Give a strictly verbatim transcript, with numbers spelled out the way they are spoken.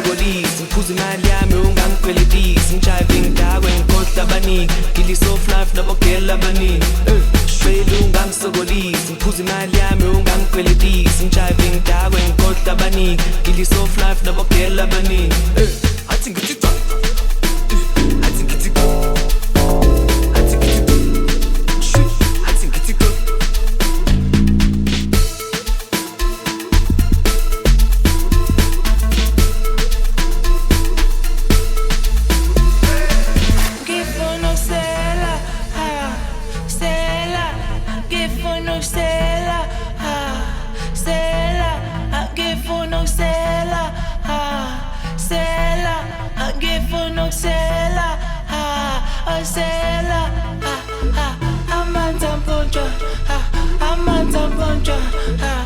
ungangisokolisi, ngiphuza imali yami ungangikwelitisi, ngijayive ngidakwe ngikhohlwa abaningi, ngili soft life nabogela abaningi. Shwele ungangisokolisi, ngiphuza imali yami ungangikwelitisi, ngijayive ngidakwe ngikhohlwa abaningi, ngili soft life nabogela abaningi. Athi ngithi cha, athi ngithi cha, athi ngithi cha, athi ngithi cha. Ngifuna ukusela, ha, sela. Ngifuna ukusela, ha, sela. Ngifuna ukusela, ha, sela. Ngifuna ukusela, ha, sela. Ha, ha, amanzi ampontshwa, ha, amanzi ampontshwa, ha.